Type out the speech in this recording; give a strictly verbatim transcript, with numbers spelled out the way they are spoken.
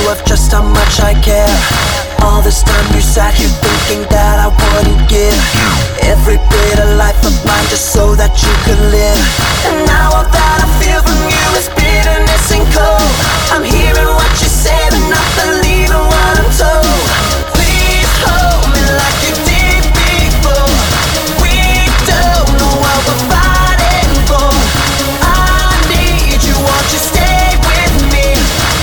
of just how much I care. All this time you sat here thinking that I wouldn't give every bit of life of mine just so that you could live. And now I've